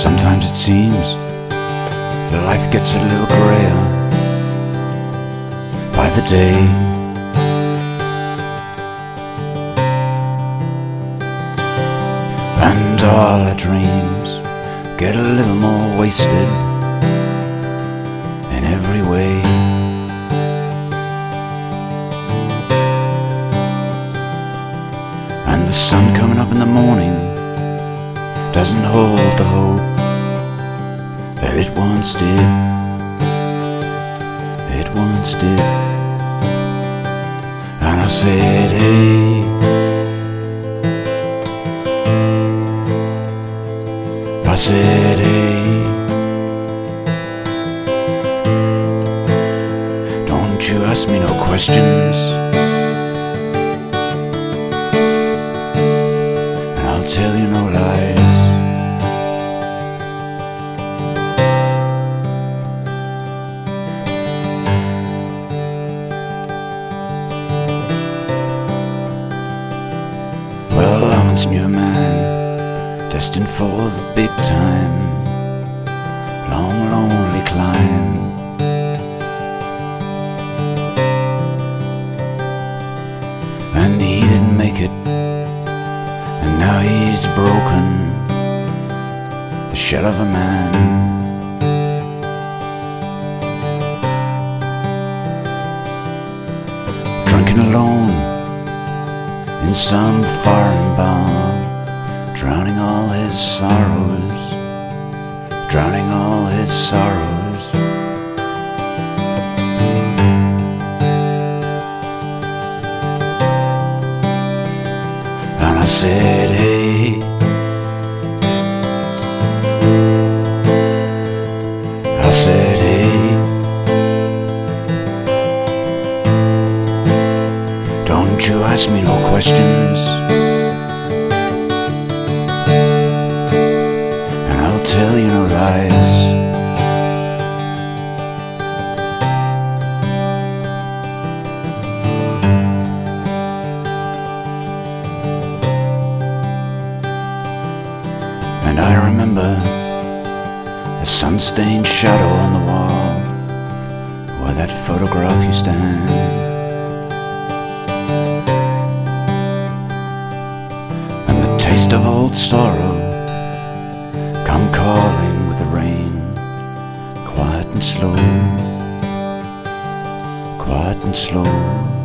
Sometimes it seems life gets a little grayer by the day. And all our dreams get a little more wasted in every way. And the sun coming up in the morning doesn't hold the hope that it once did. It once did. And I said, hey, I said, hey, don't you ask me no questions, and I'll tell you no lies. Well, I once knew a man destined for the big time, long, lonely climb. And he didn't make it, and now he's broken, the shell of a man. Drinking alone in some foreign bar, drowning all his sorrows, drowning all his sorrows. And I said, hey, I said, hey, don't you ask me no questions, and I'll tell you no lies. And I remember a sun-stained shadow on the wall where that photograph used to hang. And the taste of old sorrow come calling with the rain, quiet and slow, quiet and slow.